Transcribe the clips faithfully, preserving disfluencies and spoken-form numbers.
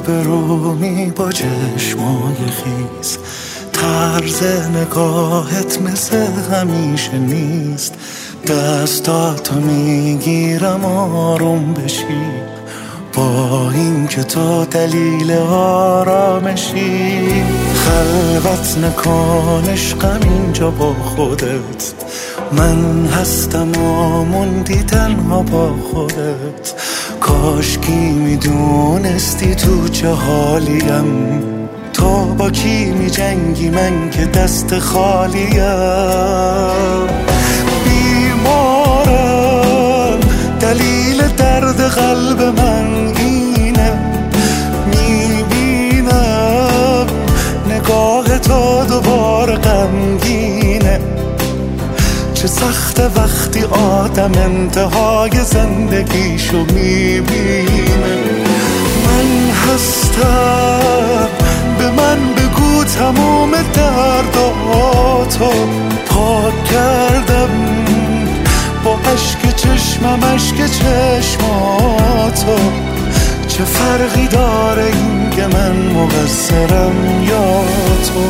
روبرومی با چشمای خیز، طرز نگاهت مثل همیشه نیست. دستاتو میگیرم آروم بشی، با این که تو دلیل آرامشی. خلوت نکن عشقم اینجا با خودت، من هستم و موندی تنها با خودت. کاشکی میدونستی تو چه حالیم، تو با کی می جنگی من که دست خالیم. بیمارم دلیل درد قلب من اینه، میبینم نگاه تو دوباره غمگینه. چه سخته وقتی آدم انتهای زندگیشو میبینه. من هستم، به من بگو تموم درداتو پاک کردم با اشک چشمم، اشک چشماتو. چه فرقی داره این که من مقصرم یا تو؟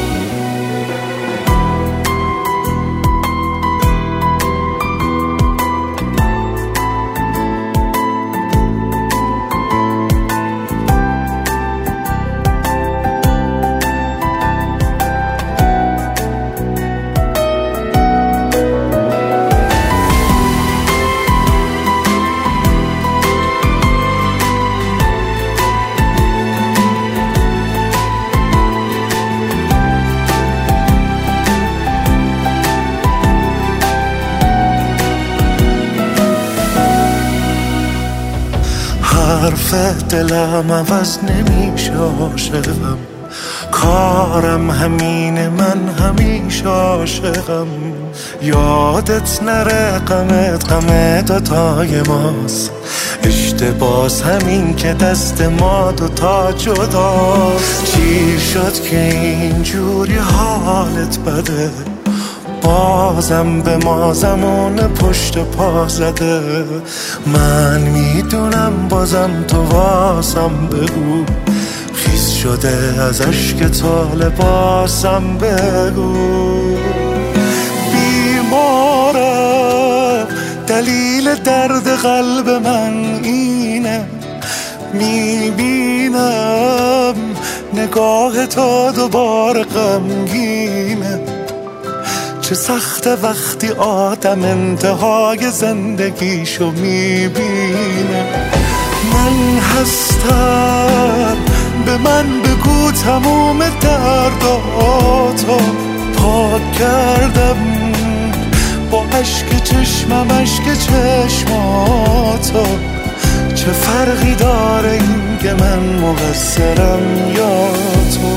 حرف دلم عوض نمیشه عاشقم، کارم همینه من همیشه عاشقم. یادت نره غمت غم دوتای ماست، اشتباس همین که دست ما دوتا جداست. چی شد که اینجوری حالت بده، بازم به ما زمان پشت پا زده. من میدونم بازم تو واسم بگو، خیس شده از اشک تو لباسم بگو. بیمارم دلیل درد قلب من اینه، میبینم نگاه تو دوباره غمگینه. چه سخته وقتی آدم انتهای زندگیشو میبینه. من هستم، به من بگو تموم درداتو پاک کردم با اشک چشمم، اشک چشماتو. چه فرقی داره این که من مقصرم یا تو؟